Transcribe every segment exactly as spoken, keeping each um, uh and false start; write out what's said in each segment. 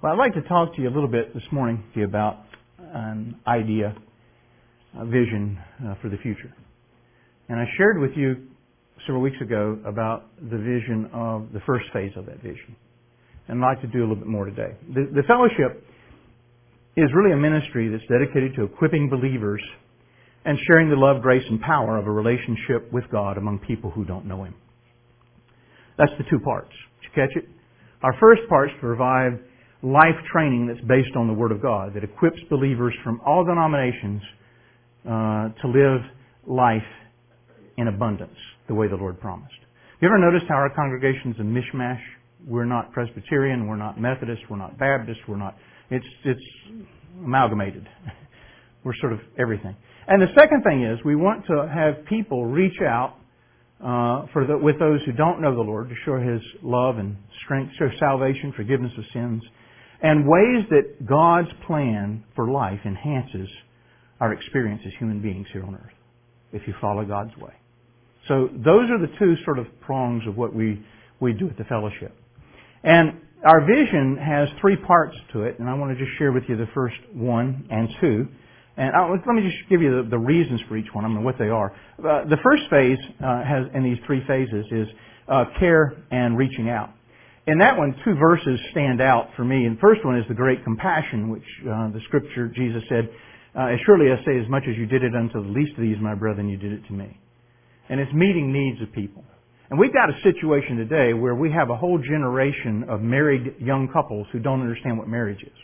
Well, I'd like to talk to you a little bit this morning to you about an idea, a vision uh, for the future. And I shared with you several weeks ago about the vision of the first phase of that vision. And I'd like to do a little bit more today. The, the fellowship is really a ministry that's dedicated to equipping believers and sharing the love, grace, and power of a relationship with God among people who don't know Him. That's the two parts. Did you catch it? Our first part is to provide life training that's based on the Word of God, that equips believers from all denominations uh, to live life in abundance, the way the Lord promised. You ever noticed how our congregation's a mishmash? We're not Presbyterian, we're not Methodist, we're not Baptist, we're not... It's, it's amalgamated. We're sort of everything. And the second thing is, we want to have people reach out uh, for the, with those who don't know the Lord to show His love and strength, show salvation, forgiveness of sins, and ways that God's plan for life enhances our experience as human beings here on earth, if you follow God's way. So those are the two sort of prongs of what we, we do at the fellowship. And our vision has three parts to it, and I want to just share with you the first one and two. And I'll, let me just give you the, the reasons for each one, I mean what they are. Uh, the first phase uh, has in these three phases is uh, care and reaching out. In that one, two verses stand out for me. And the first one is the great compassion, which uh, the Scripture, Jesus said, uh, as surely I say, as much as you did it unto the least of these, my brethren, you did it to me. And it's meeting needs of people. And we've got a situation today where we have a whole generation of married young couples who don't understand what marriage is.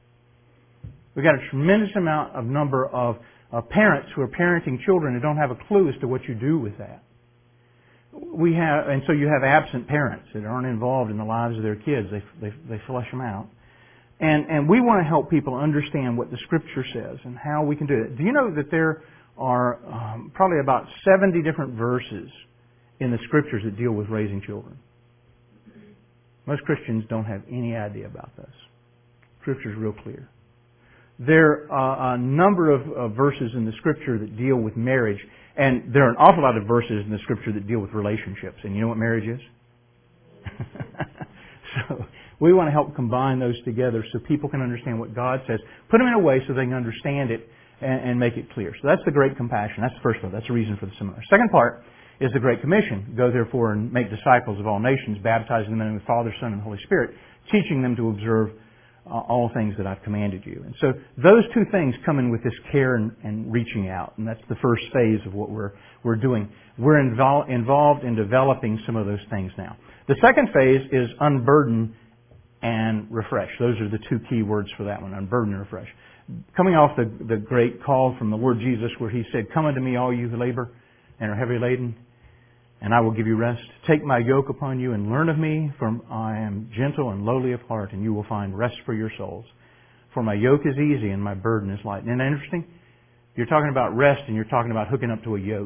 We've got a tremendous amount of number of uh, parents who are parenting children who don't have a clue as to what you do with that. We have, and so you have absent parents that aren't involved in the lives of their kids. They they, they flush them out. And and we want to help people understand what the Scripture says and how we can do it. Do you know that there are um, probably about seventy different verses in the Scriptures that deal with raising children? Most Christians don't have any idea about this. Scripture's real clear. There are a number of, of verses in the Scripture that deal with marriage, and there are an awful lot of verses in the Scripture that deal with relationships. And you know what marriage is? So we want to help combine those together so people can understand what God says. Put them in a way so they can understand it and, and make it clear. So that's the great compassion. That's the first one. That's the reason for the seminar. Second part is the Great Commission. Go therefore and make disciples of all nations, baptizing them in the name of the Father, Son, and Holy Spirit, teaching them to observe uh, all things that I've commanded you. And so those two things come in with this care and, and reaching out. And that's the first phase of what we're we're doing. We're invol- involved in developing some of those things now. The second phase is unburden and refresh. Those are the two key words for that one, unburden and refresh. Coming off the, the great call from the Lord Jesus where He said, "Come unto me, all you who labor and are heavy laden, and I will give you rest. Take my yoke upon you and learn of me, for I am gentle and lowly of heart, and you will find rest for your souls. For my yoke is easy and my burden is light." Isn't that interesting? You're talking about rest and you're talking about hooking up to a yoke.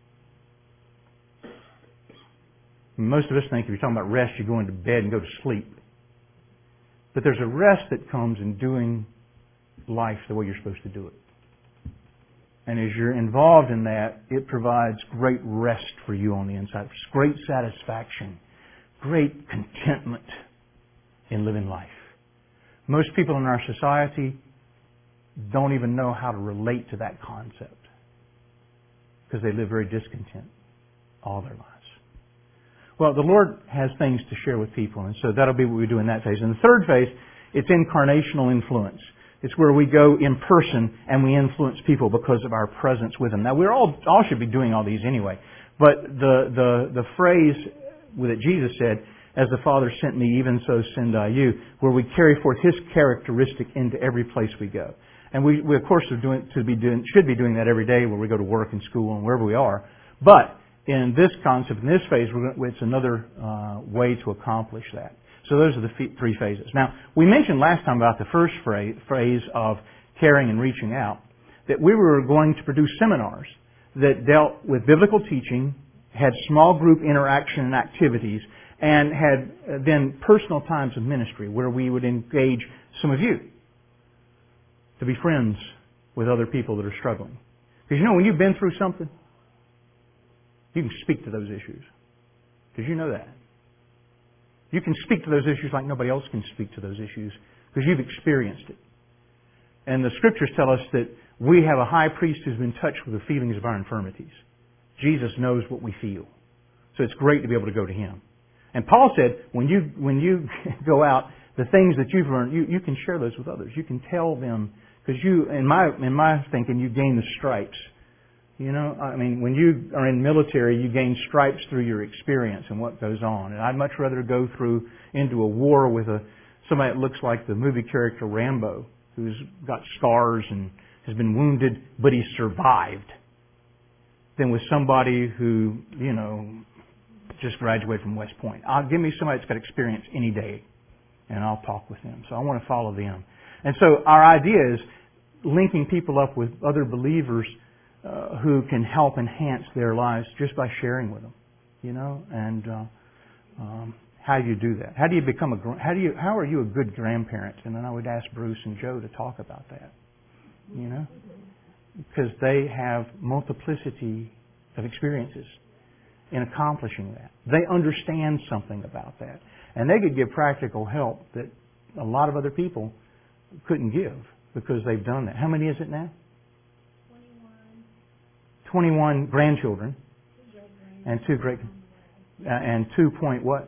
Most of us think if you're talking about rest, you go into bed and go to sleep. But there's a rest that comes in doing life the way you're supposed to do it. And as you're involved in that, it provides great rest for you on the inside. Great satisfaction. Great contentment in living life. Most people in our society don't even know how to relate to that concept because they live very discontent all their lives. Well, the Lord has things to share with people, and so that'll be what we do in that phase. In the third phase, it's incarnational influence. It's where we go in person and we influence people because of our presence with them. Now, we all all should be doing all these anyway. But the the the phrase that Jesus said, "As the Father sent me, even so send I you," where we carry forth His characteristic into every place we go. And we, we of course, are doing to be doing should be doing that every day where we go to work and school and wherever we are. But in this concept, in this phase, we're going, it's another uh, way to accomplish that. So those are the f- three phases. Now, we mentioned last time about the first phase of caring and reaching out, that we were going to produce seminars that dealt with biblical teaching, had small group interaction and activities, and had then personal times of ministry where we would engage some of you to be friends with other people that are struggling. Because you know, when you've been through something, you can speak to those issues. Because you know that. You can speak to those issues like nobody else can speak to those issues because you've experienced it. And the Scriptures tell us that we have a high priest who's been touched with the feelings of our infirmities. Jesus knows what we feel. So it's great to be able to go to Him. And Paul said, when you when you go out, the things that you've learned, you, you can share those with others. You can tell them, because you, in my in my thinking, you gain the stripes. You know, I mean, when you are in military, you gain stripes through your experience and what goes on. And I'd much rather go through into a war with a somebody that looks like the movie character Rambo, who's got scars and has been wounded, but he survived, than with somebody who, you know, just graduated from West Point. I'll give me somebody that's got experience any day, and I'll talk with them. So I want to follow them. And so our idea is linking people up with other believers uh, who can help enhance their lives just by sharing with them, you know. And uh, um, how do you do that? How do you become a how do you how are you a good grandparent? And then I would ask Bruce and Joe to talk about that, you know, because they have multiplicity of experiences in accomplishing that. They understand something about that. And they could give practical help that a lot of other people couldn't give because they've done that. How many is it now? twenty-one. twenty-one grandchildren. And two great... Uh, and two point what?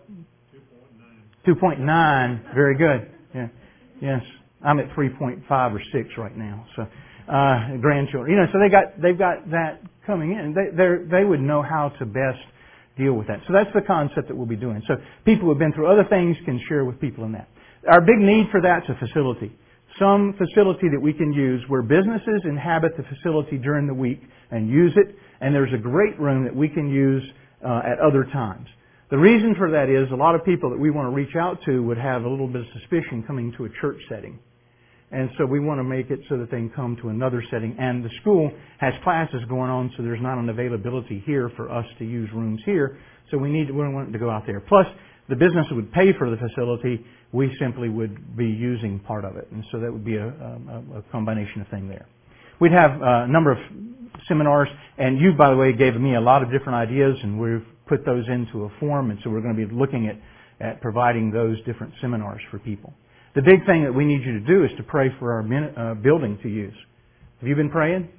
two point nine. Very good. Yeah. Yes. I'm at three point five or six right now. So, uh, grandchildren. You know, so they got, they've got that coming in. They, they would know how to best deal with that. So that's the concept that we'll be doing. So people who have been through other things can share with people in that. Our big need for that's a facility. Some facility that we can use where businesses inhabit the facility during the week and use it, and there's a great room that we can use uh, at other times. The reason for that is a lot of people that we want to reach out to would have a little bit of suspicion coming to a church setting. And so we want to make it so that they can come to another setting. And the school has classes going on, so there's not an availability here for us to use rooms here. So we need we want to go out there. Plus, the business would pay for the facility. We simply would be using part of it. And so that would be a, a, a combination of thing there. We'd have a number of seminars. And you, by the way, gave me a lot of different ideas, and we've put those into a form. And so we're going to be looking at, at providing those different seminars for people. The big thing that we need you to do is to pray for our uh, building to use. Have you been praying?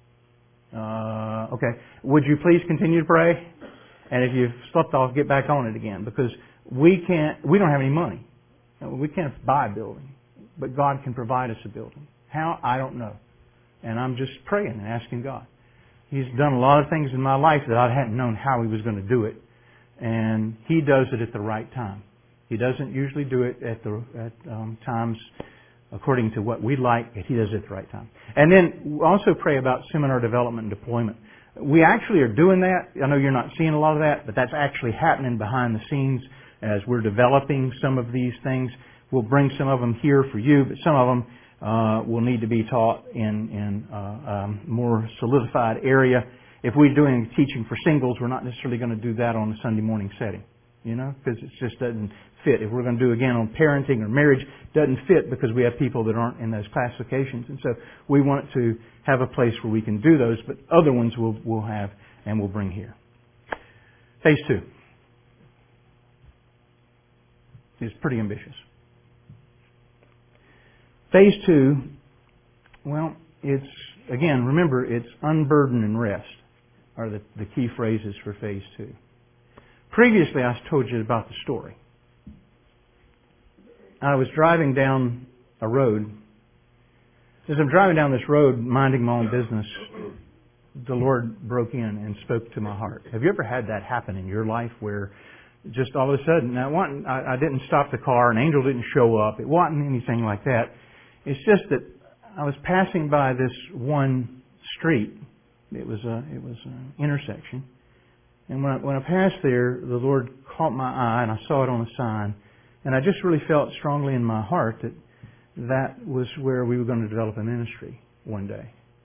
Uh, okay. Would you please continue to pray? And if you've slept off, get back on it again, because we can't. We don't have any money. We can't buy a building, but God can provide us a building. How? I don't know. And I'm just praying and asking God. He's done a lot of things in my life that I hadn't known how He was going to do it, and He does it at the right time. He doesn't usually do it at the at um, times according to what we like. He does it at the right time. And then we also pray about seminar development and deployment. We actually are doing that. I know you're not seeing a lot of that, but that's actually happening behind the scenes as we're developing some of these things. We'll bring some of them here for you, but some of them uh, will need to be taught in in uh, um, more solidified area. If we're doing teaching for singles, we're not necessarily going to do that on a Sunday morning setting. You know, because it just doesn't fit. If we're going to do again on parenting or marriage, it doesn't fit because we have people that aren't in those classifications. And so we want to have a place where we can do those, but other ones we'll, we'll have and we'll bring here. Phase two is pretty ambitious. Phase two, well, it's, again, remember, it's unburden and rest are the, the key phrases for phase two. Previously, I told you about the story. I was driving down a road. As I'm driving down this road, minding my own business, the Lord broke in and spoke to my heart. Have you ever had that happen in your life where just all of a sudden, now it wasn't, I, I didn't stop the car, an angel didn't show up, it wasn't anything like that. It's just that I was passing by this one street. It was a, it was an intersection. And when I, when I passed there, the Lord caught my eye and I saw it on a sign. And I just really felt strongly in my heart that that was where we were going to develop a ministry one day.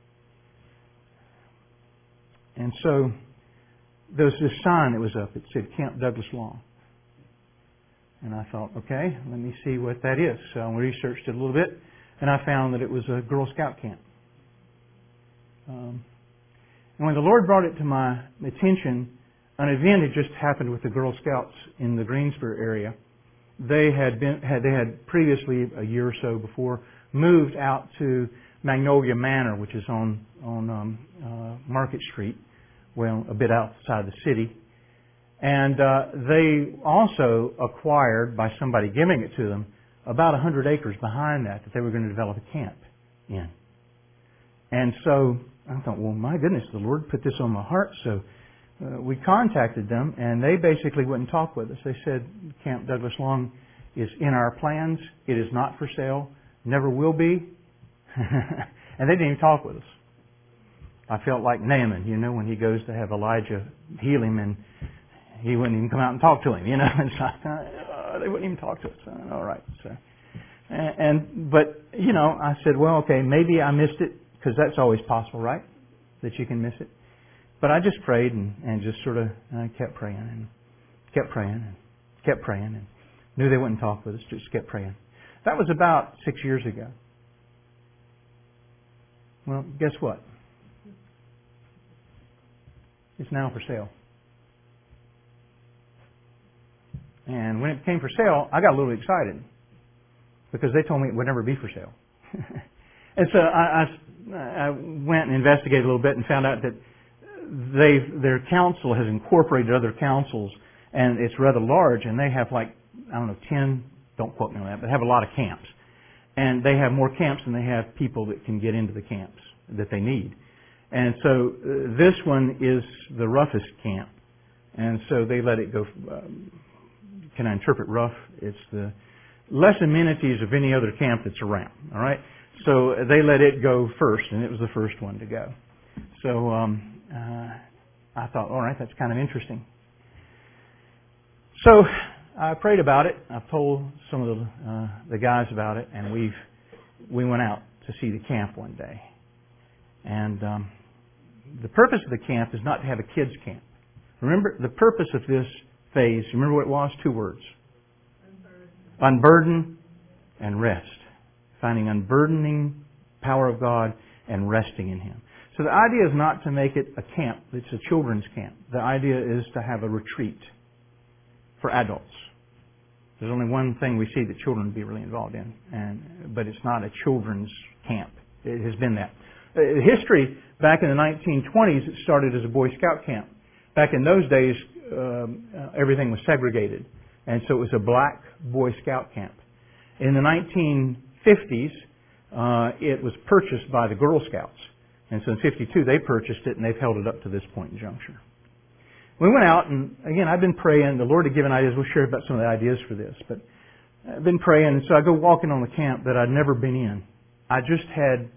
And so there was this sign that was up. It said Camp Douglas Long. And I thought, okay, let me see what that is. So I researched it a little bit, and I found that it was a Girl Scout camp. Um, and when the Lord brought it to my attention, an event had just happened with the Girl Scouts in the Greensboro area. they had been had they had previously a year or so before moved out to Magnolia Manor, which is on on um, uh, Market Street, well, a bit outside the city. And uh, they also acquired, by somebody giving it to them, about one hundred acres behind that that they were going to develop a camp in. And so I thought, well, my goodness, the Lord put this on my heart. So uh, we contacted them, and they basically wouldn't talk with us. They said, Camp Douglas Long is in our plans. It is not for sale. Never will be. And they didn't even talk with us. I felt like Naaman, you know, when he goes to have Elijah heal him, and he wouldn't even come out and talk to him, you know. It's like, uh, they wouldn't even talk to us. Uh, all right. So, and, and but you know, I said, well, okay, maybe I missed it, because that's always possible, right? That you can miss it. But I just prayed and, and just sort of uh, kept praying and kept praying and kept praying and knew they wouldn't talk with us. Just kept praying. That was about six years ago. Well, guess what? It's now for sale. And when it came for sale, I got a little excited because they told me it would never be for sale. And so I, I, I went and investigated a little bit and found out that they their council has incorporated other councils, and it's rather large, and they have like, I don't know, ten, don't quote me on that, but they have a lot of camps. And they have more camps than they have people that can get into the camps that they need. And so uh, this one is the roughest camp. And so they let it go. Um, can I interpret rough? It's the less amenities of any other camp that's around. All right? So they let it go first, and it was the first one to go. So um, uh, I thought, all right, that's kind of interesting. So I prayed about it. I've told some of the uh, the guys about it, and we've we went out to see the camp one day. And um, the purpose of the camp is not to have a kids' camp. Remember, the purpose of this phase, remember what it was? Two words. Unburden, Unburden and rest. Finding unburdening power of God and resting in Him. So the idea is not to make it a camp. It's a children's camp. The idea is to have a retreat for adults. There's only one thing we see that children would be really involved in, and but it's not a children's camp. It has been that. Uh, history, back in the nineteen twenties, it started as a Boy Scout camp. Back in those days, um, uh, everything was segregated, and so it was a black Boy Scout camp. In the nineteen fifties, uh, it was purchased by the Girl Scouts, and so in fifty-two they purchased it, and they've held it up to this point in juncture. We went out, and again, I've been praying. The Lord had given ideas. We'll share about some of the ideas for this. But I've been praying, and so I go walking on the camp that I'd never been in. I just had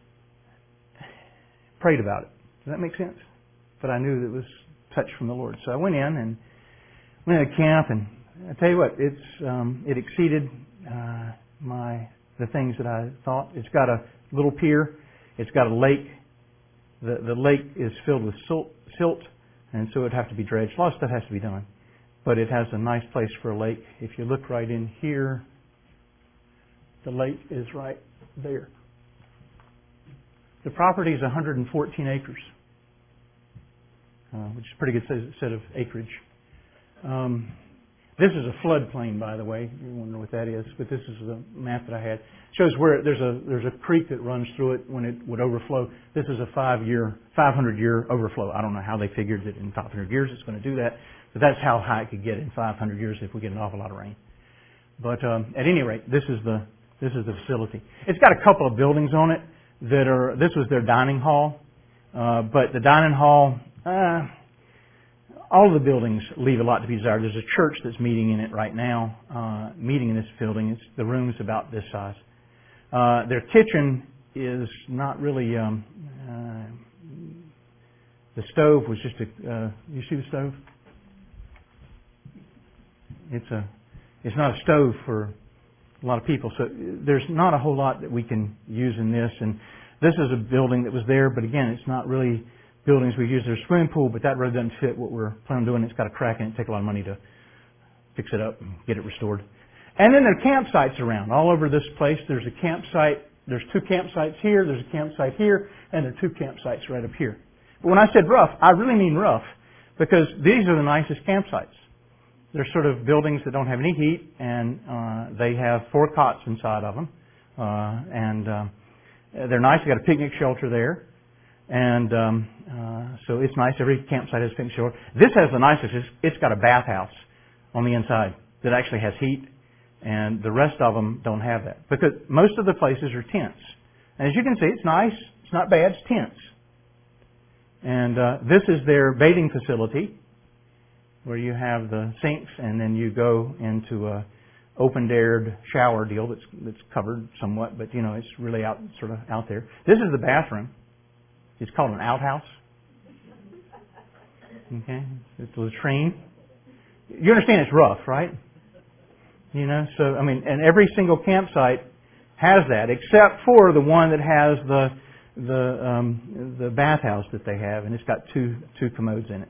prayed about it. Does that make sense? But I knew that it was touch from the Lord. So I went in and went to the camp, and I tell you what, it's um, it exceeded uh, my the things that I thought. It's got a little pier. It's got a lake. The the lake is filled with silt. silt And so it would have to be dredged. A lot of stuff has to be done. But it has a nice place for a lake. If you look right in here, the lake is right there. The property is one hundred fourteen acres, uh, which is a pretty good set of acreage. Um, this is a floodplain, by the way. You wonder what that is, but this is the map that I had. It shows where there's a there's a creek that runs through it when it would overflow. This is a five year, five hundred year overflow. I don't know how they figured that in five hundred years it's going to do that, but that's how high it could get in five hundred years if we get an awful lot of rain. But um, at any rate, this is the this is the facility. It's got a couple of buildings on it that are. This was their dining hall, uh, but the dining hall. Uh, All of the buildings leave a lot to be desired. There's a church that's meeting in it right now, uh, meeting in this building. It's, the room's about this size. Uh, their kitchen is not really, um, uh, the stove was just a, uh, you see the stove? It's a, it's not a stove for a lot of people. So there's not a whole lot that we can use in this. And this is a building that was there, but again, it's not really buildings we use. There's a swimming pool, but that really doesn't fit what we're planning on doing. It's got a crack in it. It takes a lot of money to fix it up and get it restored. And then there are campsites around. All over this place, there's a campsite. There's two campsites here. There's a campsite here. And there are two campsites right up here. But when I said rough, I really mean rough, because these are the nicest campsites. they're sort of buildings that don't have any heat, and uh, they have four cots inside of them. Uh, and uh, they're nice. They've got a picnic shelter there. And um, uh, so it's nice. Every campsite has a picnic shelter. This has the nicest. It's, it's got a bathhouse on the inside that actually has heat. And the rest of them don't have that. Because most of the places are tents. And as you can see, it's nice. It's not bad. It's tents. And uh, this is their bathing facility, where you have the sinks, and then you go into a open-aired shower deal that's that's covered somewhat, but you know it's really out sort of out there. This is the bathroom. It's called an outhouse. Okay, it's a latrine. You understand it's rough, right? You know, so I mean, and every single campsite has that, except for the one that has the the um, the bathhouse that they have, and it's got two two commodes in it.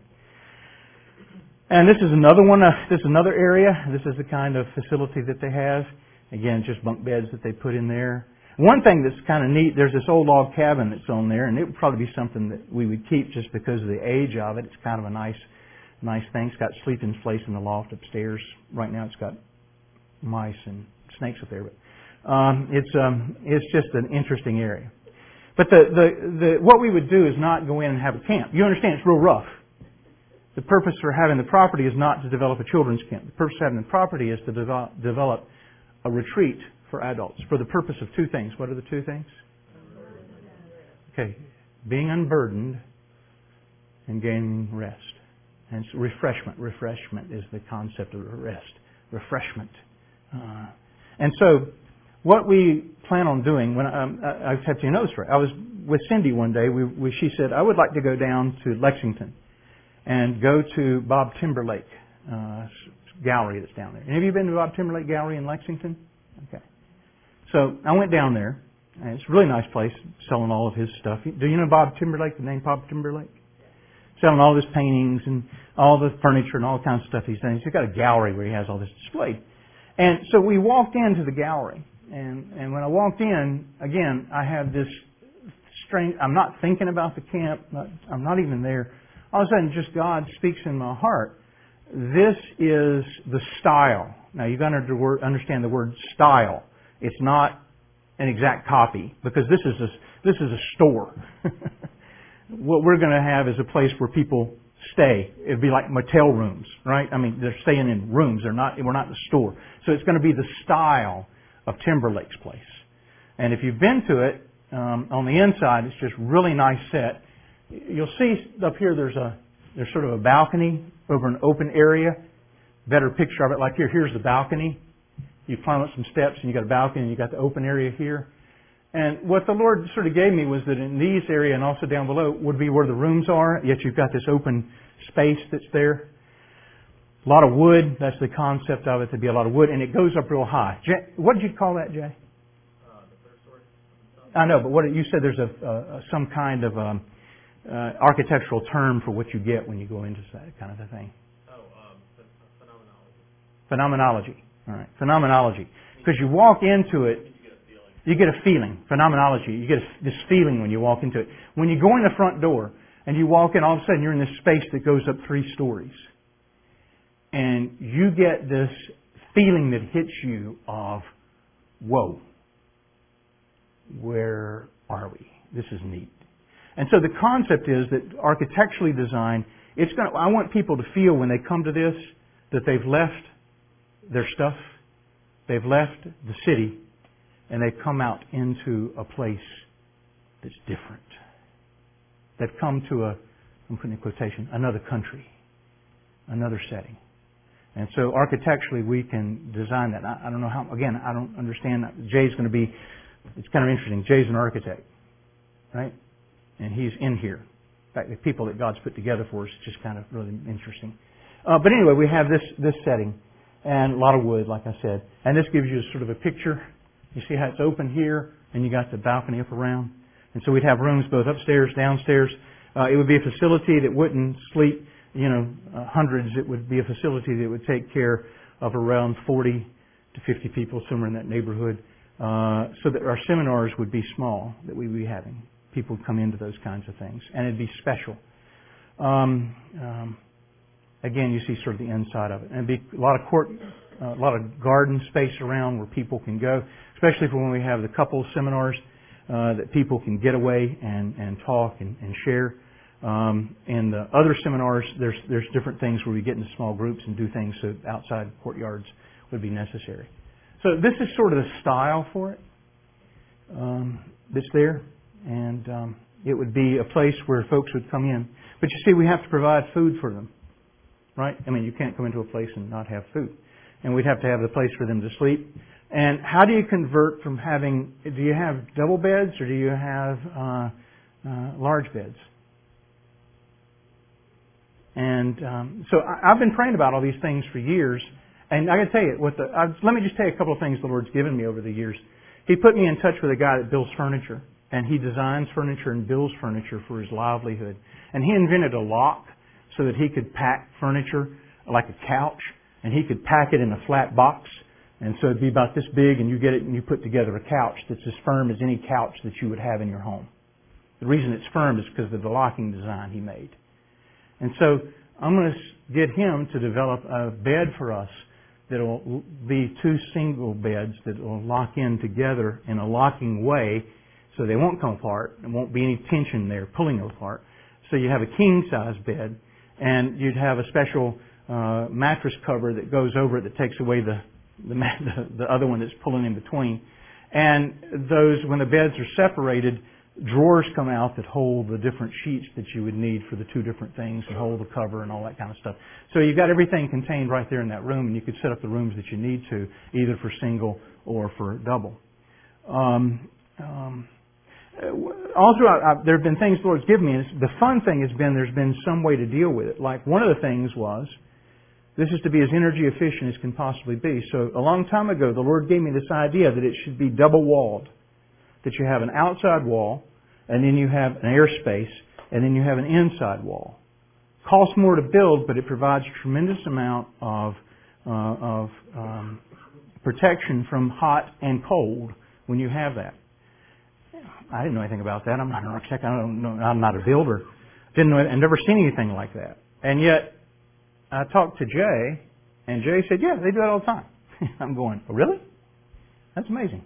And this is another one. Uh, this is another area. This is the kind of facility that they have. Again, just bunk beds that they put in there. One thing that's kind of neat, there's this old log cabin that's on there, and it would probably be something that we would keep just because of the age of it. It's kind of a nice, nice thing. It's got sleeping place in the loft upstairs. Right now, it's got mice and snakes up there, but um, it's um, it's just an interesting area. But the, the the what we would do is not go in and have a camp. You understand? It's real rough. The purpose for having the property is not to develop a children's camp. The purpose of having the property is to develop, develop a retreat for adults for the purpose of two things. What are the two things? Okay, being unburdened and gaining rest. And it's refreshment. Refreshment is the concept of rest. Refreshment. Uh, and so, what we plan on doing, when um, I, I've had to illustrate, I was with Cindy one day. We, we, she said, I would like to go down to Lexington and go to Bob Timberlake uh, gallery that's down there. Have you been to Bob Timberlake Gallery in Lexington? Okay. So I went down there, and it's a really nice place, selling all of his stuff. Do you know Bob Timberlake, the name Bob Timberlake? Selling all of his paintings and all the furniture and all kinds of stuff he's done. He's got a gallery where he has all this displayed. And so we walked into the gallery, and, and when I walked in, again, I had this strange, I'm not thinking about the camp, not, I'm not even there. All of a sudden, just God speaks in my heart. This is the style. Now, you've got to understand the word style. It's not an exact copy, because this is a, this is a store. What we're going to have is a place where people stay. It'd be like motel rooms, right? I mean, they're staying in rooms. They're not. We're not in a store. So it's going to be the style of Timberlake's place. And if you've been to it, um, on the inside, it's just really nice set. You'll see up here there's a there's sort of a balcony over an open area. Better picture of it like here. Here's the balcony. You climb up some steps and you got a balcony and you got the open area here. And what the Lord sort of gave me was that in these area and also down below would be where the rooms are. Yet you've got this open space that's there. A lot of wood. That's the concept of it, to be a lot of wood, and it goes up real high. Jay, what did you call that, Jay? Uh, the third story. I know, but what you said there's a, a some kind of um, Uh, architectural term for what you get when you go into that kind of a thing. Oh, um, phenomenology. Phenomenology. All right, phenomenology. Because you walk into it, you get a feeling. Phenomenology. You get a, this feeling when you walk into it. When you go in the front door and you walk in, all of a sudden you're in this space that goes up three stories, and you get this feeling that hits you of, whoa, where are we? This is neat. And so the concept is that architecturally designed, it's going to, I want people to feel when they come to this that they've left their stuff, they've left the city, and they've come out into a place that's different. They've come to a, I'm putting in quotation, another country, another setting. And so architecturally we can design that. I, I don't know how, again, I don't understand that. Jay's going to be, it's kind of interesting. Jay's an architect, right? And he's in here. In fact, the people that God's put together for us is just kind of really interesting. Uh, but anyway, we have this this setting and a lot of wood, like I said. And this gives you sort of a picture. You see how it's open here, and you got the balcony up around. And so we'd have rooms both upstairs, downstairs. Uh, it would be a facility that wouldn't sleep, you know, uh, hundreds. It would be a facility that would take care of around forty to fifty people, somewhere in that neighborhood. Uh, so that our seminars would be small, that we would be having. People would come into those kinds of things, and it'd be special. Um, um, again, you see sort of the inside of it. And it'd be a lot of court, uh, a lot of garden space around where people can go, especially for when we have the couples seminars, uh, that people can get away and, and talk and, and share. Um, in the other seminars, there's there's different things where we get into small groups and do things so outside courtyards would be necessary. So this is sort of the style for it um, that's there, and um, it would be a place where folks would come in. But you see, we have to provide food for them, right? I mean, you can't come into a place and not have food, and we'd have to have the place for them to sleep. And how do you convert from having? Do you have double beds or do you have uh, uh, large beds? And um, so I, I've been praying about all these things for years. And I got to tell you, what the, I, let me just tell you a couple of things the Lord's given me over the years. He put me in touch with a guy that builds furniture. And he designs furniture and builds furniture for his livelihood. And he invented a lock so that he could pack furniture like a couch. And he could pack it in a flat box. And so it'd be about this big, and you get it and you put together a couch that's as firm as any couch that you would have in your home. The reason it's firm is because of the locking design he made. And so I'm going to get him to develop a bed for us that will be two single beds that will lock in together in a locking way so they won't come apart. There won't be any tension there pulling them apart. So you have a king-size bed, and you'd have a special uh, mattress cover that goes over it that takes away the, the, the other one that's pulling in between. And those, when the beds are separated, drawers come out that hold the different sheets that you would need for the two different things and hold the cover and all that kind of stuff. So you've got everything contained right there in that room, and you could set up the rooms that you need to, either for single or for double. Um, um, all throughout, uh, there have been things the Lord's given me. And the fun thing has been there's been some way to deal with it. Like one of the things was, this is to be as energy efficient as can possibly be. So a long time ago, the Lord gave me this idea that it should be double-walled. That you have an outside wall, and then you have an airspace, and then you have an inside wall. Costs more to build, but it provides a tremendous amount of uh, of um, protection from hot and cold when you have that. I didn't know anything about that. I'm not an architect. I don't know. I'm not a builder. Didn't know. I've never seen anything like that. And yet, I talked to Jay, and Jay said, "Yeah, they do that all the time." I'm going, "Oh, really? That's amazing."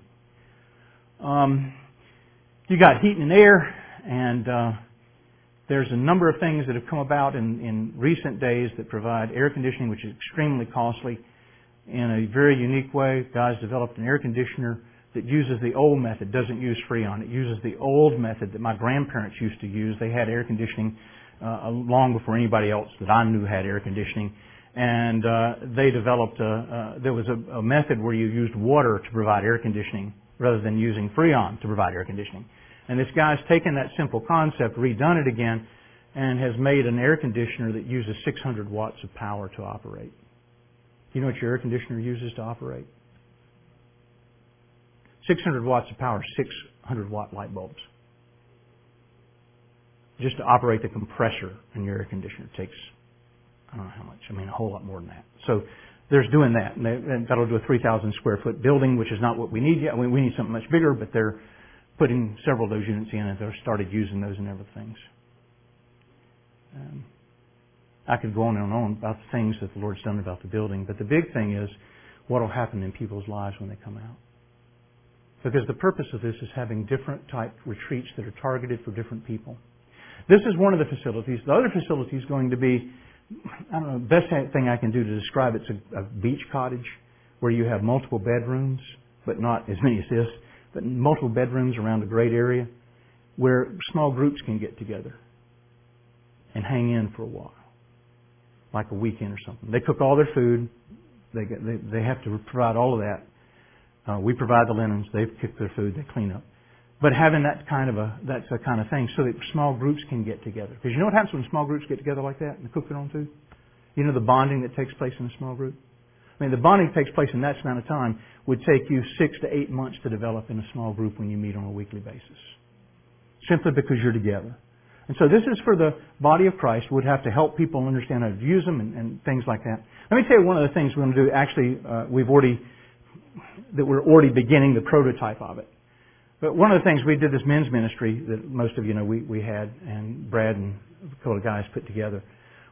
Um, you got heat and air, and uh, there's a number of things that have come about in, in recent days that provide air conditioning, which is extremely costly. In a very unique way, guys developed an air conditioner that uses the old method, doesn't use Freon. It uses the old method that my grandparents used to use. They had air conditioning uh, long before anybody else that I knew had air conditioning. And uh, they developed, a, uh, there was a, a method where you used water to provide air conditioning rather than using Freon to provide air conditioning. And this guy's taken that simple concept, redone it again, and has made an air conditioner that uses six hundred watts of power to operate. You know what your air conditioner uses to operate? six hundred watts of power, six hundred watt light bulbs. Just to operate the compressor in your air conditioner takes, I don't know how much, I mean a whole lot more than that. So there's doing that, and, they, and that'll do a three thousand square foot building, which is not what we need yet. We, we need something much bigger, but they're putting several of those units in, and they've started using those and everything. Um, I could go on and on about the things that the Lord's done about the building, but the big thing is what will happen in people's lives when they come out. Because the purpose of this is having different type retreats that are targeted for different people. This is one of the facilities. The other facility is going to be, I don't know, the best thing I can do to describe it's a, a beach cottage where you have multiple bedrooms, but not as many as this, but multiple bedrooms around a great area where small groups can get together and hang in for a while, like a weekend or something. They cook all their food. They get, they, they have to provide all of that. Uh, we provide the linens. They cook their food. They clean up. But having that kind of a, that's a kind of thing so that small groups can get together. Because you know what happens when small groups get together like that and cook their own food? You know the bonding that takes place in a small group? I mean, the bonding that takes place in that amount of time would take you six to eight months to develop in a small group when you meet on a weekly basis. Simply because you're together. And so this is for the body of Christ. Would have to help people understand how to use them and, and things like that. Let me tell you one of the things we're going to do. Actually, uh, we've already, that we're already beginning the prototype of it. But one of the things, we did this men's ministry that most of you know we, we had, and Brad and a couple of guys put together.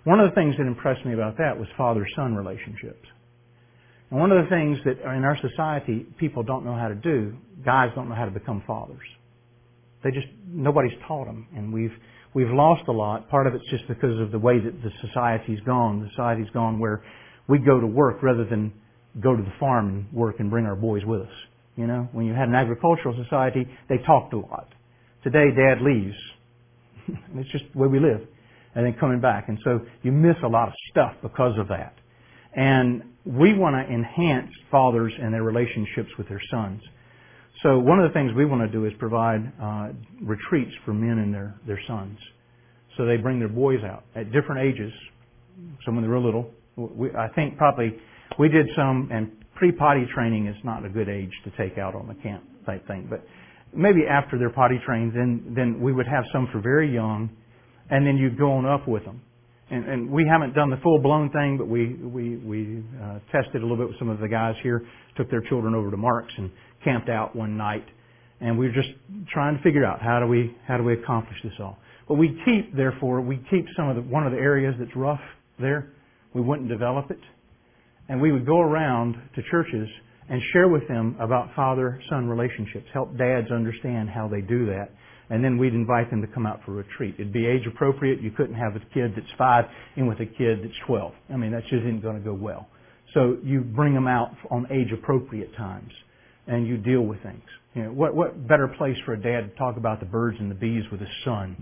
One of the things that impressed me about that was father-son relationships. And one of the things that in our society people don't know how to do, guys don't know how to become fathers. They just, nobody's taught them. And we've, we've lost a lot. Part of it's just because of the way that the society's gone. The society's gone where we go to work rather than go to the farm and work and bring our boys with us. You know, when you had an agricultural society, they talked a lot. Today, Dad leaves. It's just the way we live. And then coming back. And so you miss a lot of stuff because of that. And we want to enhance fathers and their relationships with their sons. So one of the things we want to do is provide uh, retreats for men and their, their sons. So they bring their boys out at different ages. Some when they're little. We, I think probably we did some, and pre-potty training is not a good age to take out on the camp type thing. But maybe after they're potty trained, then, then we would have some for very young, and then you'd go on up with them. And, and we haven't done the full-blown thing, but we we we uh, tested a little bit with some of the guys here. Took their children over to Mark's and camped out one night, and we were just trying to figure out how do we how do we accomplish this all. But we keep, therefore, we keep some of the one of the areas that's rough there. We wouldn't develop it, and we would go around to churches and share with them about father-son relationships. Help dads understand how they do that. And then we'd invite them to come out for a retreat. It'd be age appropriate. You couldn't have a kid that's five in with a kid that's twelve. I mean, that just isn't going to go well. So you bring them out on age appropriate times, and you deal with things. You know, what what better place for a dad to talk about the birds and the bees with his son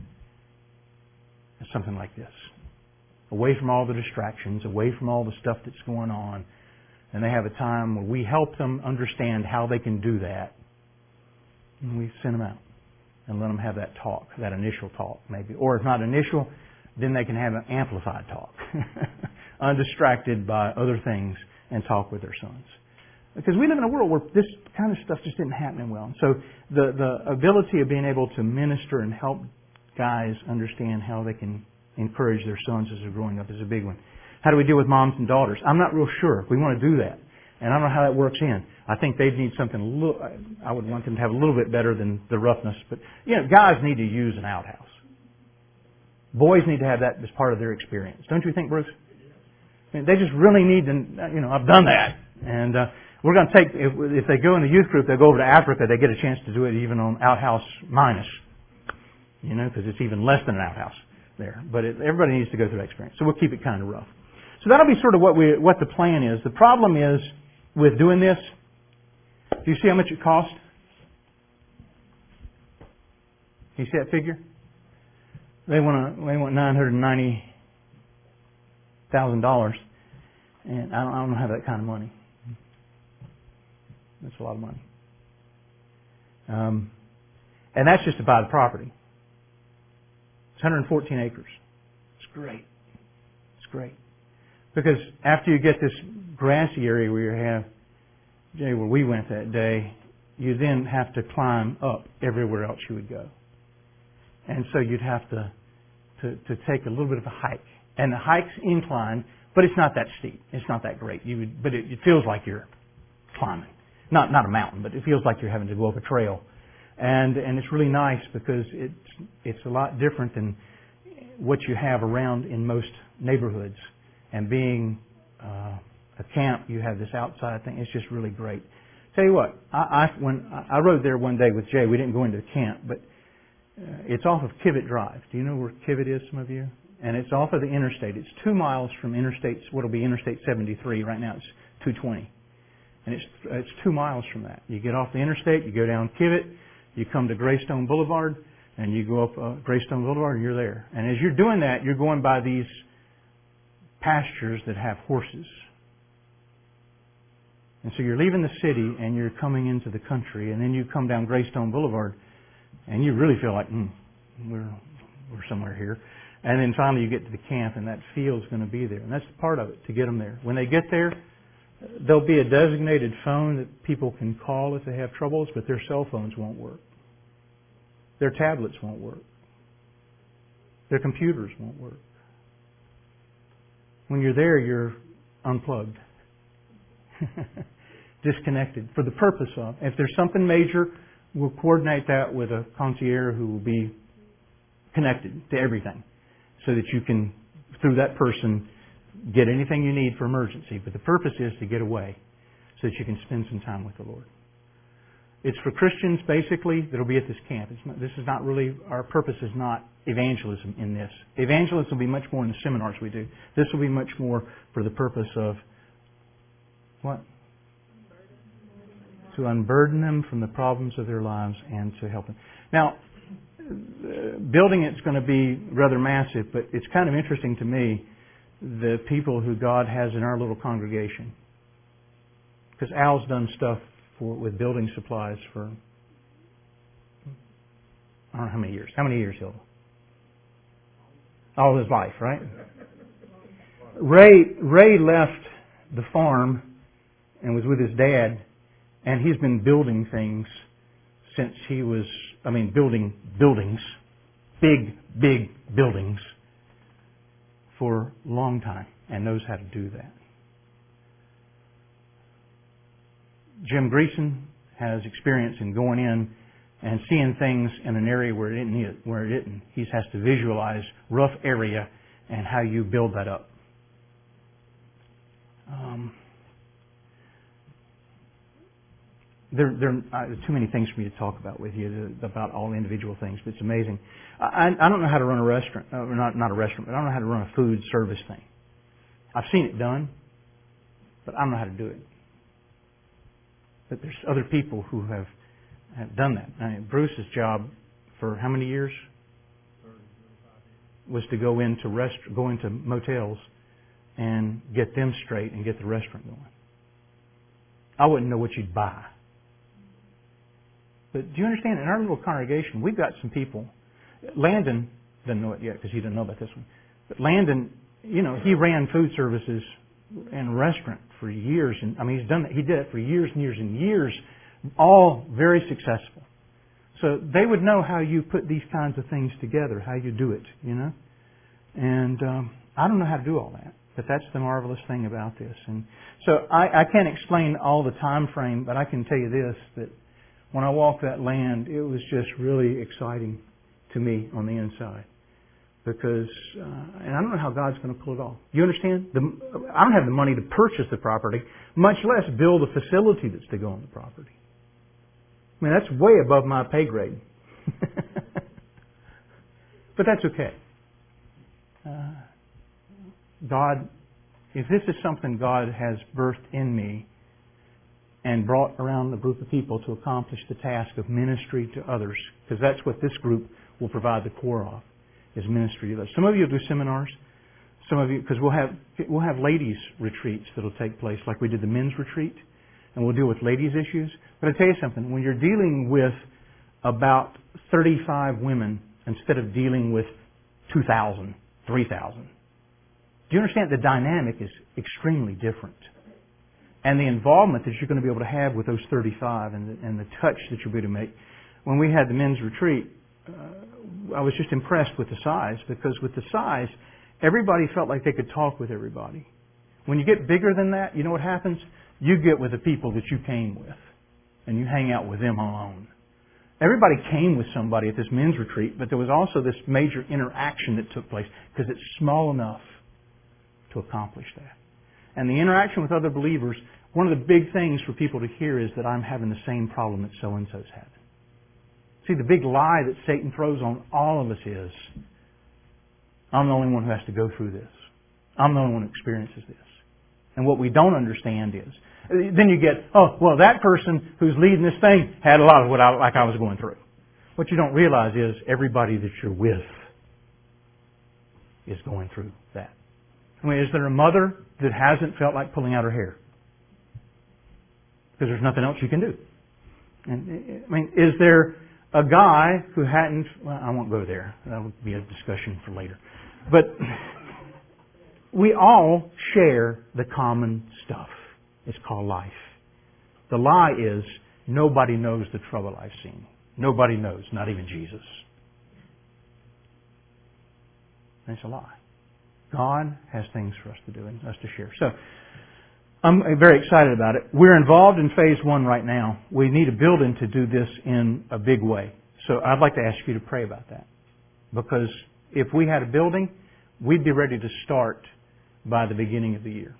than something like this? Away from all the distractions, away from all the stuff that's going on, and they have a time where we help them understand how they can do that, and we send them out. And let them have that talk, that initial talk maybe. Or if not initial, then they can have an amplified talk. Undistracted by other things and talk with their sons. Because we live in a world where this kind of stuff just isn't happening well. So the, the ability of being able to minister and help guys understand how they can encourage their sons as they're growing up is a big one. How do we deal with moms and daughters? I'm not real sure. We want to do that. And I don't know how that works in. I think they need something a little, I would want them to have a little bit better than the roughness. But, you know, guys need to use an outhouse. Boys need to have that as part of their experience. Don't you think, Bruce? I mean, they just really need to, you know, I've done that. And uh, we're going to take, if, if they go in the youth group, they go over to Africa, they get a chance to do it even on outhouse minus. You know, because it's even less than an outhouse there. But it, everybody needs to go through that experience. So we'll keep it kind of rough. So that'll be sort of what we, what the plan is. The problem is, with doing this, do you see how much it costs? You see that figure? They want to, they want nine hundred ninety thousand dollars, and I don't, I don't have that kind of money. That's a lot of money, um, and that's just to buy the property. It's one hundred fourteen acres. It's great. It's great. Because after you get this grassy area where you have, Jay, where we went that day, you then have to climb up everywhere else you would go. And so you'd have to, to, to take a little bit of a hike. And the hike's inclined, but it's not that steep. It's not that great. You would, but it, it feels like you're climbing. Not, not a mountain, but it feels like you're having to go up a trail. And, and it's really nice because it's, it's a lot different than what you have around in most neighborhoods. And being uh, a camp, you have this outside thing. It's just really great. Tell you what, I, I when I rode there one day with Jay, we didn't go into the camp, but uh, it's off of Kivett Drive. Do you know where Kivett is, some of you? And it's off of the interstate. It's two miles from Interstate, what'll be Interstate seventy-three. Right now it's two twenty. And it's it's two miles from that. You get off the interstate, you go down Kivett, you come to Greystone Boulevard, and you go up uh, Greystone Boulevard, and you're there. And as you're doing that, you're going by these pastures that have horses. And so you're leaving the city and you're coming into the country, and then you come down Greystone Boulevard and you really feel like, hmm, we're, we're somewhere here. And then finally you get to the camp and that field's going to be there. And that's part of it, to get them there. When they get there, there'll be a designated phone that people can call if they have troubles, but their cell phones won't work. Their tablets won't work. Their computers won't work. When you're there, you're unplugged, disconnected for the purpose of. If there's something major, we'll coordinate that with a concierge who will be connected to everything so that you can through that person, get anything you need for emergency. But the purpose is to get away so that you can spend some time with the Lord. It's for Christians, basically, that will be at this camp. It's not, this is not really, our purpose is not evangelism in this. Evangelism will be much more in the seminars we do. This will be much more for the purpose of, what? To unburden them from the problems of their lives and to help them. Now, building it's going to be rather massive, but it's kind of interesting to me the people who God has in our little congregation. Because Al's done stuff for, with building supplies for, I don't know how many years. How many years, Hilda? All his life, right? Ray, Ray left the farm and was with his dad, and he's been building things since he was, I mean, building buildings, big, big buildings, for a long time, and knows how to do that. Jim Greason has experience in going in and seeing things in an area where it isn't, where it isn't. He has to visualize rough area and how you build that up. Um, There, there are too many things for me to talk about with you about all individual things, but it's amazing. I, I don't know how to run a restaurant, or not, not a restaurant, but I don't know how to run a food service thing. I've seen it done, but I don't know how to do it. But there's other people who have, have done that. I mean, Bruce's job for how many years? Was to go into rest, go into motels and get them straight and get the restaurant going. I wouldn't know what you'd buy. But do you understand? In our little congregation, we've got some people. Landon doesn't know it yet because he doesn't know about this one. But Landon, you know, he ran food services and a restaurant for years. And I mean, he's done that. He did it for years and years and years, all very successful. So they would know how you put these kinds of things together, how you do it, you know. And um, I don't know how to do all that. But that's the marvelous thing about this. And so I, I can't explain all the time frame, but I can tell you this, that when I walked that land, it was just really exciting to me on the inside. Because, uh, and I don't know how God's going to pull it off. You understand? The, I don't have the money to purchase the property, much less build a facility that's to go on the property. I mean, that's way above my pay grade. But that's okay. Uh, God, if this is something God has birthed in me and brought around a group of people to accomplish the task of ministry to others, because that's what this group will provide the core of, is ministry to others. Some of you will do seminars. Some of you, because we'll have we'll have ladies' retreats that will take place, like we did the men's retreat, and we'll deal with ladies' issues. But I tell you something, when you're dealing with about thirty-five women instead of dealing with two thousand, three thousand, do you understand the dynamic is extremely different? And the involvement that you're going to be able to have with those thirty-five and the, and the touch that you'll be able to make. When we had the men's retreat, uh, I was just impressed with the size, because with the size, everybody felt like they could talk with everybody. When you get bigger than that, you know what happens? You get with the people that you came with, and you hang out with them alone. Everybody came with somebody at this men's retreat, but there was also this major interaction that took place, because it's small enough to accomplish that. And the interaction with other believers, one of the big things for people to hear is that I'm having the same problem that so-and-so's having. See, the big lie that Satan throws on all of us is, I'm the only one who has to go through this. I'm the only one who experiences this. And what we don't understand is, then you get, oh, well, that person who's leading this thing had a lot of what I, like I was going through. What you don't realize is everybody that you're with is going through that. I mean, is there a mother that hasn't felt like pulling out her hair? Because there's nothing else you can do. And, I mean, is there a guy who hadn't... Well, I won't go there. That would be a discussion for later. But we all share the common stuff. It's called life. The lie is nobody knows the trouble I've seen. Nobody knows, not even Jesus. And it's a lie. God has things for us to do and us to share. So, I'm very excited about it. We're involved in phase one right now. We need a building to do this in a big way. So I'd like to ask you to pray about that. Because if we had a building, we'd be ready to start by the beginning of the year.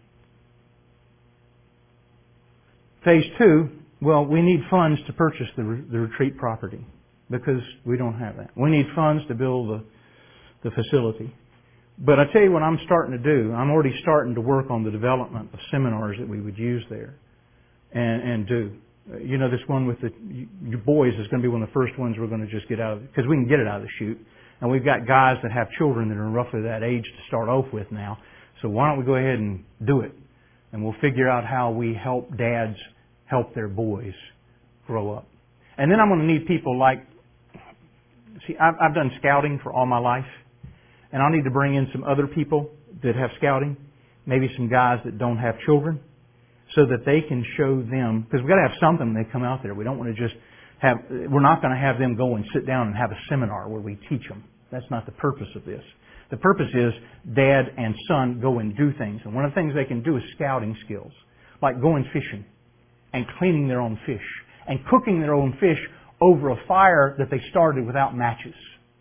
Phase two, well, we need funds to purchase the, re- the retreat property because we don't have that. We need funds to build the, the facility. But I tell you what I'm starting to do. I'm already starting to work on the development of seminars that we would use there and, and do. You know, this one with the your boys is going to be one of the first ones we're going to just get out of, because we can get it out of the chute. And we've got guys that have children that are roughly that age to start off with now. So why don't we go ahead and do it? And we'll figure out how we help dads help their boys grow up. And then I'm going to need people like, see, I've, I've done scouting for all my life. And I'll need to bring in some other people that have scouting, maybe some guys that don't have children, so that they can show them, because we've got to have something when they come out there. We don't want to just have, we're not going to have them go and sit down and have a seminar where we teach them. That's not the purpose of this. The purpose is dad and son go and do things. And one of the things they can do is scouting skills, like going fishing and cleaning their own fish and cooking their own fish over a fire that they started without matches.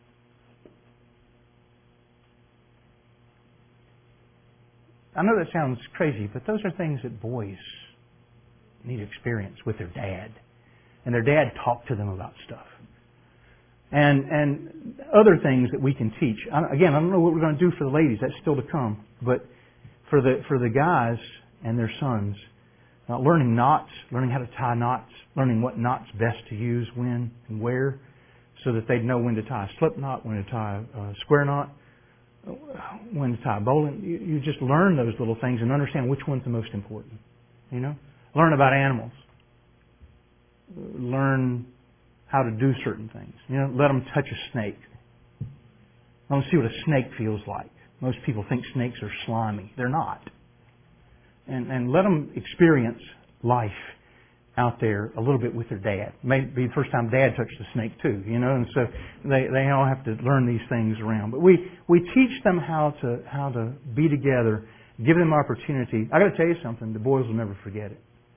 I know that sounds crazy, but those are things that boys need to experience with their dad. And their dad talked to them about stuff. And and other things that we can teach. Again, I don't know what we're going to do for the ladies. That's still to come. But for the for the guys and their sons, uh, learning knots, learning how to tie knots, learning what knots best to use, when and where, so that they'd know when to tie a slip knot, when to tie a square knot, when to tie a bowline. You, you just learn those little things and understand which one's the most important. You know, learn about animals. Learn how to do certain things. You know, let them touch a snake. Let them see what a snake feels like. Most people think snakes are slimy. They're not. And and let them experience life out there a little bit with their dad. Maybe the first time dad touched a snake too, you know, and so they, they all have to learn these things around. But we, we teach them how to how to be together, give them opportunity. I gotta tell you something, the boys will never forget it.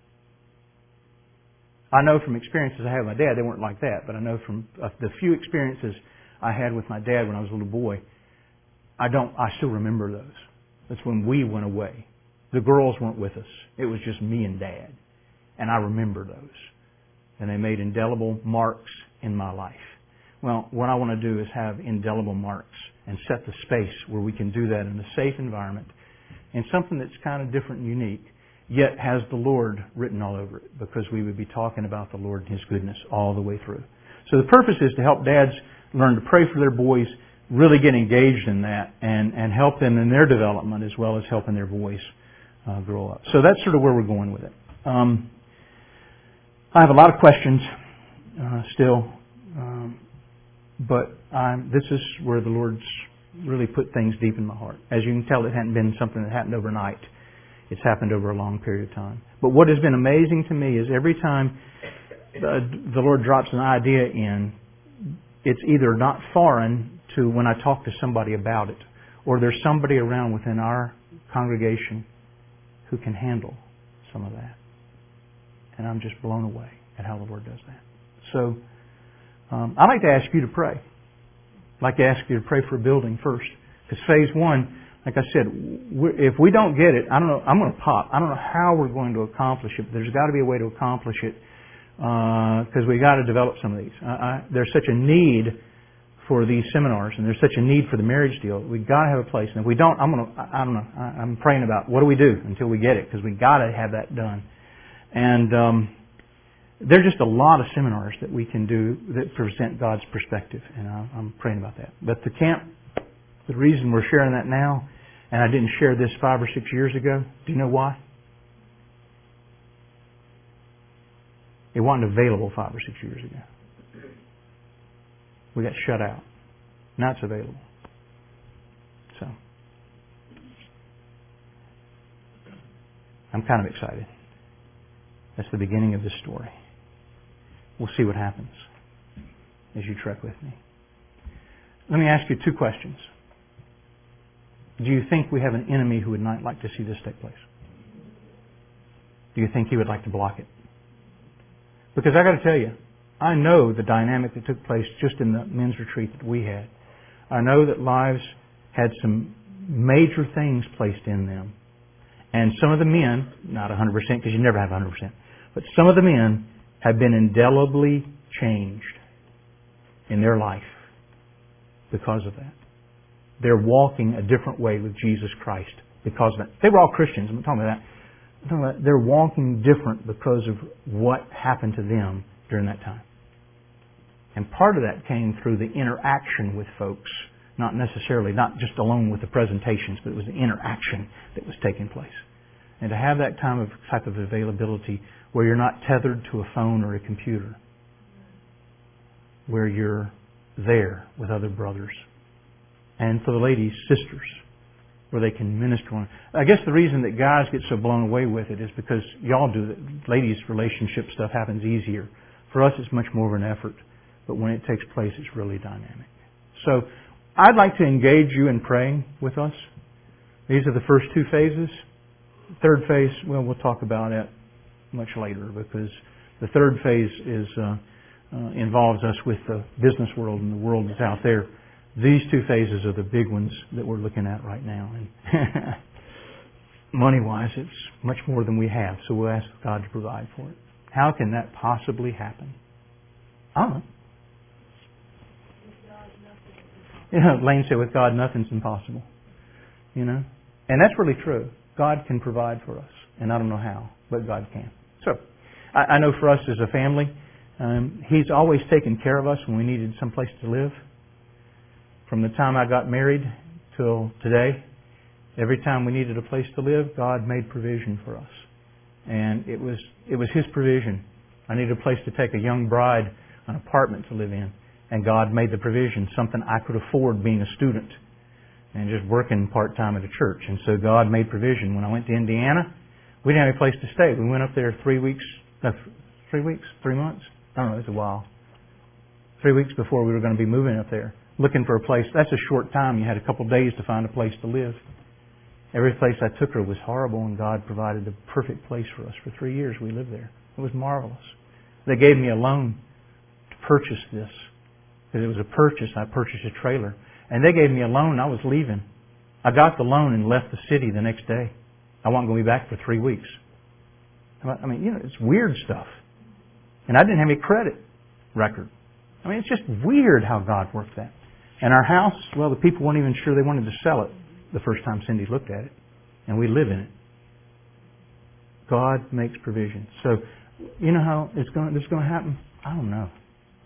I know from experiences I had with my dad, they weren't like that, but I know from uh, the few experiences I had with my dad when I was a little boy, I don't, I still remember those. That's when we went away. The girls weren't with us. It was just me and Dad. And I remember those. And they made indelible marks in my life. Well, what I want to do is have indelible marks and set the space where we can do that in a safe environment, and something that's kind of different and unique, yet has the Lord written all over it, because we would be talking about the Lord and His goodness all the way through. So the purpose is to help dads learn to pray for their boys, really get engaged in that, and, and help them in their development as well as helping their boys uh, grow up. So that's sort of where we're going with it. Um, I have a lot of questions uh, still, um, but I'm, this is where the Lord's really put things deep in my heart. As you can tell, it hadn't been something that happened overnight. It's happened over a long period of time. But what has been amazing to me is every time the, the Lord drops an idea in, it's either not foreign to when I talk to somebody about it, or there's somebody around within our congregation who can handle some of that. And I'm just blown away at how the Lord does that. So um, I'd like to ask you to pray. I'd like to ask you to pray for a building first. Because phase one, like I said, if we don't get it, I don't know, I'm going to pop. I don't know how we're going to accomplish it, but there's got to be a way to accomplish it, because uh, we've got to develop some of these. I, I, there's such a need for these seminars, and there's such a need for the marriage deal. We've got to have a place. And if we don't, I'm going to, I, I don't know, I, I'm praying about what do we do until we get it, because we've got to have that done. And um, there's just a lot of seminars that we can do that present God's perspective, and I, I'm praying about that. But the camp, the reason we're sharing that now, and I didn't share this five or six years ago, do you know why? It wasn't available five or six years ago. We got shut out. Now it's available. So, I'm kind of excited. That's the beginning of this story. We'll see what happens as you trek with me. Let me ask you two questions. Do you think we have an enemy who would not like to see this take place? Do you think he would like to block it? Because I got to tell you, I know the dynamic that took place just in the men's retreat that we had. I know that lives had some major things placed in them. And some of the men, not one hundred percent because you never have one hundred percent, but some of the men have been indelibly changed in their life because of that. They're walking a different way with Jesus Christ because of that. They were all Christians. I'm not talking about that. I'm talking about they're walking different because of what happened to them during that time. And part of that came through the interaction with folks, not necessarily, not just alone with the presentations, but it was the interaction that was taking place. And to have that time of type of availability where you're not tethered to a phone or a computer, where you're there with other brothers. And for the ladies, sisters, where they can minister on. I guess the reason that guys get so blown away with it is because y'all do it. Ladies' relationship stuff happens easier. For us, it's much more of an effort. But when it takes place, it's really dynamic. So, I'd like to engage you in praying with us. These are the first two phases. The third phase, well, we'll talk about it much later because the third phase is uh, uh, involves us with the business world and the world that's out there. These two phases are the big ones that we're looking at right now. And money-wise, it's much more than we have, so we'll ask God to provide for it. How can that possibly happen? I don't know. You know, Lane said, with God, nothing's impossible. You know? And that's really true. God can provide for us. And I don't know how, but God can. So, I, I know for us as a family, um, He's always taken care of us when we needed some place to live. From the time I got married till today, every time we needed a place to live, God made provision for us. And it was it was His provision. I needed a place to take a young bride, an apartment to live in. And God made the provision, something I could afford being a student and just working part-time at a church. And so God made provision. When I went to Indiana, we didn't have a place to stay. We went up there three weeks, no, three weeks, three months? I don't know, it was a while. Three weeks before we were going to be moving up there, looking for a place. That's a short time. You had a couple of days to find a place to live. Every place I took her was horrible, and God provided the perfect place for us. For three years we lived there. It was marvelous. They gave me a loan to purchase this. Because it was a purchase, I purchased a trailer. And they gave me a loan, I was leaving. I got the loan and left the city the next day. I wasn't going to be back for three weeks. I mean, you know, it's weird stuff. And I didn't have any credit record. I mean, it's just weird how God worked that. And our house, well, the people weren't even sure they wanted to sell it the first time Cindy looked at it. And we live in it. God makes provision. So, you know how it's going, this is going to happen? I don't know.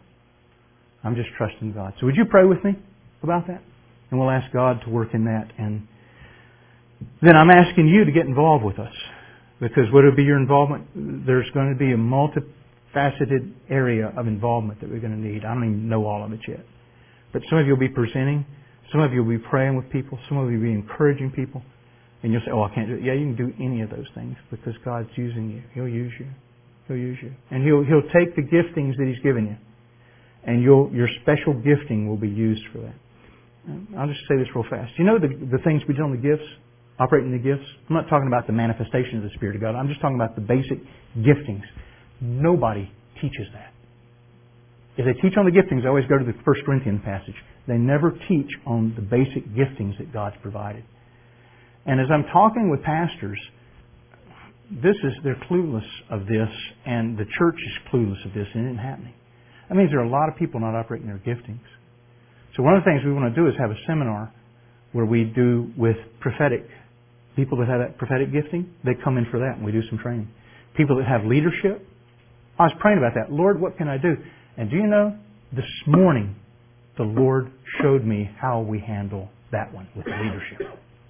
I'm just trusting God. So would you pray with me about that? And we'll ask God to work in that. And then I'm asking you to get involved with us. Because what will be your involvement? There's going to be a multifaceted area of involvement that we're going to need. I don't even know all of it yet. But some of you will be presenting. Some of you will be praying with people. Some of you will be encouraging people. And you'll say, oh, I can't do it. Yeah, you can do any of those things because God's using you. He'll use you. He'll use you. And He'll, He'll take the giftings that He's given you. And you'll, your special gifting will be used for that. I'll just say this real fast. You know the, the things we do on the gifts? Operating the gifts? I'm not talking about the manifestation of the Spirit of God. I'm just talking about the basic giftings. Nobody teaches that. If they teach on the giftings, I always go to the First Corinthians passage. They never teach on the basic giftings that God's provided. And as I'm talking with pastors, this is they're clueless of this, and the church is clueless of this, and it isn't happening. That means there are a lot of people not operating their giftings. So one of the things we want to do is have a seminar where we do with prophetic people that have that prophetic gifting. They come in for that, and we do some training. People that have leadership. I was praying about that. Lord, what can I do? And do you know, this morning, the Lord showed me how we handle that one with leadership.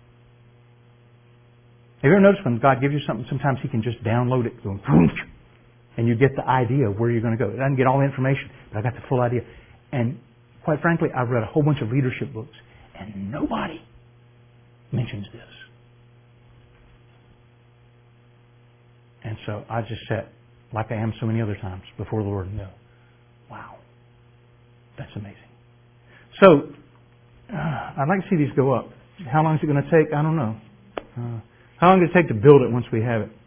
Have you ever noticed when God gives you something, sometimes He can just download it, go, and you get the idea of where you're going to go. I didn't get all the information, but I got the full idea. And quite frankly, I've read a whole bunch of leadership books, and nobody mentions this. And so I just sat, like I am so many other times, before the Lord and go, wow, that's amazing. So, uh, I'd like to see these go up. How long is it going to take? I don't know. Uh, how long does it take to build it once we have it?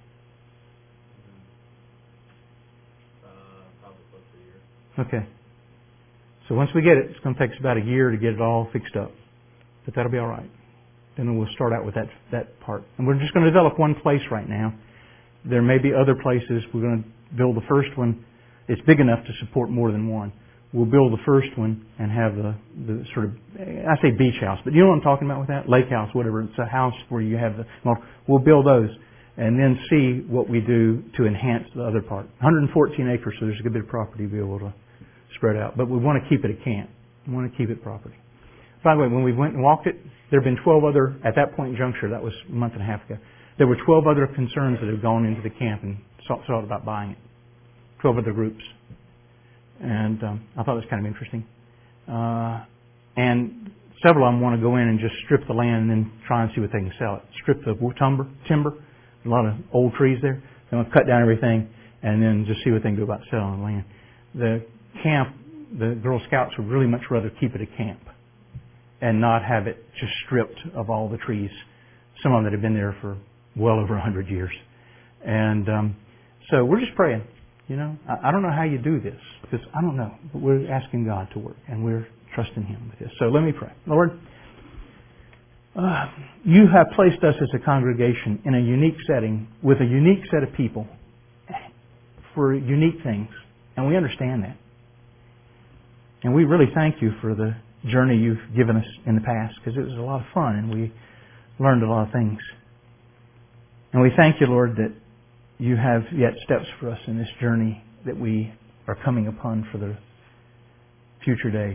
Okay. So once we get it, it's going to take us about a year to get it all fixed up. But that'll be all right. then we'll start out with that that part. And we're just going to develop one place right now. There may be other places. We're going to build the first one. It's big enough to support more than one. We'll build the first one and have the, the sort of, I say beach house, but you know what I'm talking about with that? Lake house, whatever. It's a house where you have the, well, we'll build those and then see what we do to enhance the other part. one hundred fourteen acres, so there's a good bit of property to be able to spread out. But we want to keep it a camp. We want to keep it property. By the way, when we went and walked it, there have been twelve other, at that point in juncture, that was a month and a half ago, there were twelve other concerns that had gone into the camp and thought about buying it. twelve other groups. And um, I thought it was kind of interesting. Uh, and several of them want to go in and just strip the land and then try and see what they can sell it. Strip the timber, timber, a lot of old trees there. They want to cut down everything and then just see what they can do about selling the land. The camp, the Girl Scouts would really much rather keep it a camp and not have it just stripped of all the trees. Some of them that have been there for well over a hundred years. And um, so we're just praying. You know, I, I don't know how you do this because I don't know. But we're asking God to work and we're trusting Him with this. So let me pray. Lord, uh, You have placed us as a congregation in a unique setting with a unique set of people for unique things. And we understand that. And we really thank You for the journey You've given us in the past because it was a lot of fun and we learned a lot of things. And we thank You, Lord, that You have yet steps for us in this journey that we are coming upon for the future days.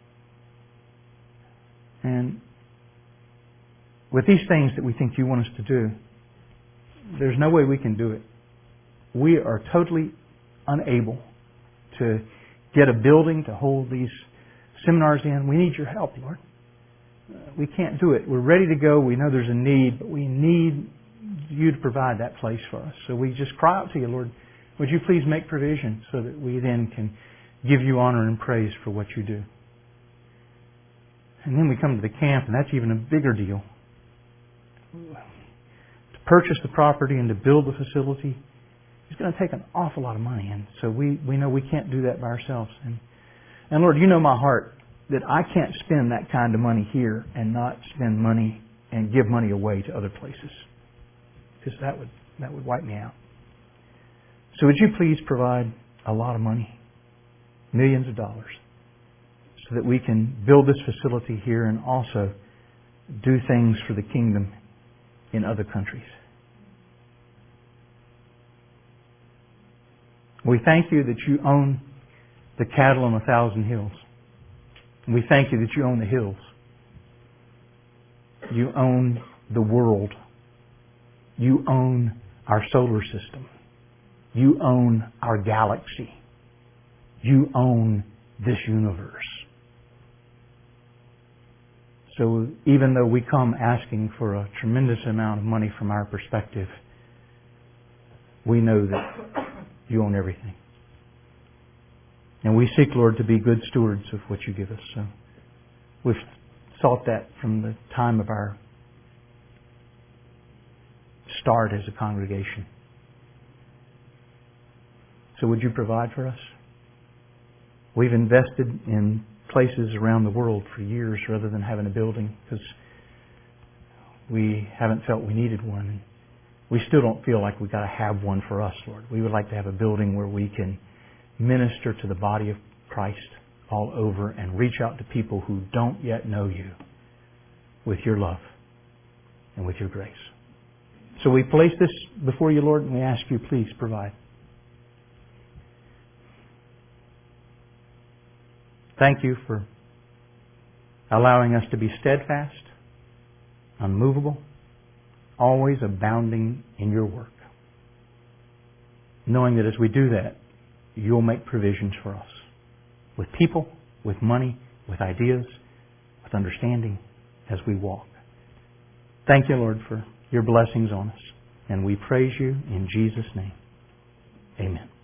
And with these things that we think You want us to do, there's no way we can do it. We are totally unable to get a building to hold these seminars in. We need Your help, Lord. We can't do it. We're ready to go. We know there's a need, but we need You to provide that place for us. So we just cry out to You, Lord, would You please make provision so that we then can give You honor and praise for what You do. And then we come to the camp, and that's even a bigger deal. To purchase the property and to build the facility is going to take an awful lot of money. And so we, we know we can't do that by ourselves. And, and Lord, You know my heart that I can't spend that kind of money here and not spend money and give money away to other places. Because that would that would wipe me out. So would You please provide a lot of money, millions of dollars, so that we can build this facility here and also do things for the kingdom in other countries. We thank You that You own the cattle on a thousand hills. And we thank You that You own the hills. You own the world. You own our solar system. You own our galaxy. You own this universe. So even though we come asking for a tremendous amount of money from our perspective, we know that You own everything. And we seek, Lord, to be good stewards of what You give us. So we've sought that from the time of our start as a congregation. So would You provide for us? We've invested in places around the world for years rather than having a building because we haven't felt we needed one. We still don't feel like we've got to have one for us, Lord. We would like to have a building where we can minister to the body of Christ all over and reach out to people who don't yet know You with Your love and with Your grace. So we place this before You, Lord, and we ask You, please provide. Thank You for allowing us to be steadfast, unmovable, always abounding in Your work. Knowing that as we do that, You'll make provisions for us. With people, with money, with ideas, with understanding as we walk. Thank You, Lord, for Your blessings on us. And we praise You in Jesus' name. Amen.